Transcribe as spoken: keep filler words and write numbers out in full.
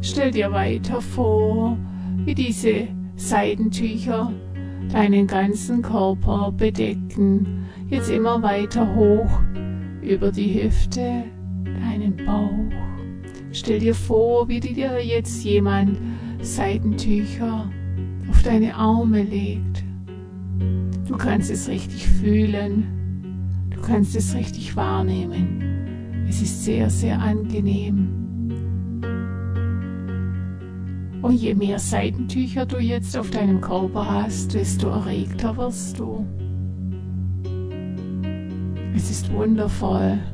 Stell dir weiter vor, wie diese Seidentücher deinen ganzen Körper bedecken, jetzt immer weiter hoch über die Hüfte, deinen Bauch. Stell dir vor, wie dir jetzt jemand Seidentücher auf deine Arme legt. Du kannst es richtig fühlen, du kannst es richtig wahrnehmen. Es ist sehr, sehr angenehm. Und je mehr Seidentücher du jetzt auf deinem Körper hast, desto erregter wirst du. Es ist wundervoll.